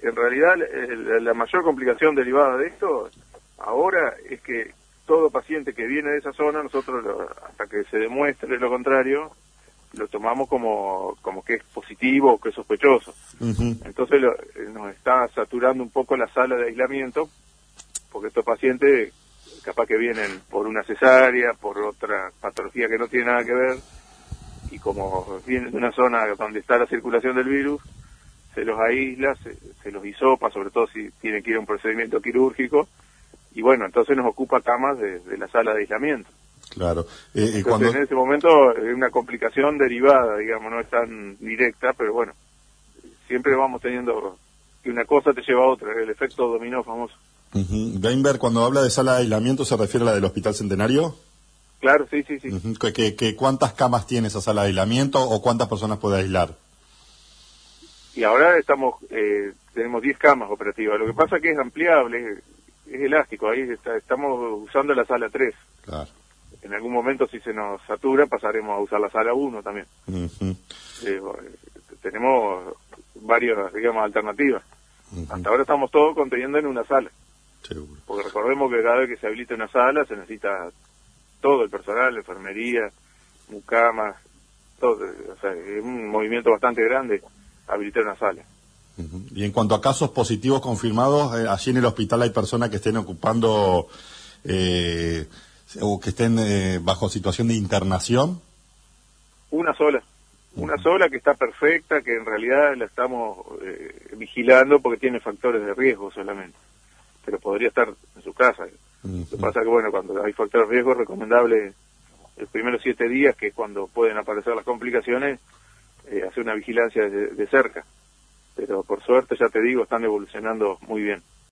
en realidad la mayor complicación derivada de esto ahora es que todo paciente que viene de esa zona, nosotros hasta que se demuestre lo contrario, lo tomamos como que es positivo o que es sospechoso. Entonces nos está saturando un poco la sala de aislamiento, porque estos pacientes capaz que vienen por una cesárea, por otra patología que no tiene nada que ver, y como vienen de una zona donde está la circulación del virus, se los aísla, se los hisopa, sobre todo si tienen que ir a un procedimiento quirúrgico, y bueno, entonces nos ocupa camas de la sala de aislamiento. Claro. Entonces en ese momento es una complicación derivada, digamos, no es tan directa, pero bueno, siempre vamos teniendo que una cosa te lleva a otra, el efecto dominó famoso. Weinberg, cuando habla de sala de aislamiento, ¿se refiere a la del Hospital Centenario? Claro, sí. ¿Cuántas camas tiene esa sala de aislamiento o cuántas personas puede aislar? Y ahora tenemos 10 camas operativas. Lo que pasa es que es ampliable, es elástico. Ahí estamos usando la sala 3. Claro. En algún momento, si se nos satura, pasaremos a usar la sala 1 también. Tenemos varias, digamos, alternativas. Hasta ahora estamos todos conteniendo en una sala. Seguro. Porque recordemos que cada vez que se habilita una sala, se necesita todo el personal, enfermería, mucamas, todo. O sea, es un movimiento bastante grande habilitar una sala. Y en cuanto a casos positivos confirmados, allí en el hospital hay personas que estén ocupando o que estén bajo situación de internación. Una sola que está perfecta, que en realidad la estamos vigilando porque tiene factores de riesgo solamente, pero podría estar en su casa. Lo que pasa es que, bueno, cuando hay factores de riesgo es recomendable los primeros 7 días, que es cuando pueden aparecer las complicaciones, hacer una vigilancia de cerca. Pero por suerte, ya te digo, están evolucionando muy bien.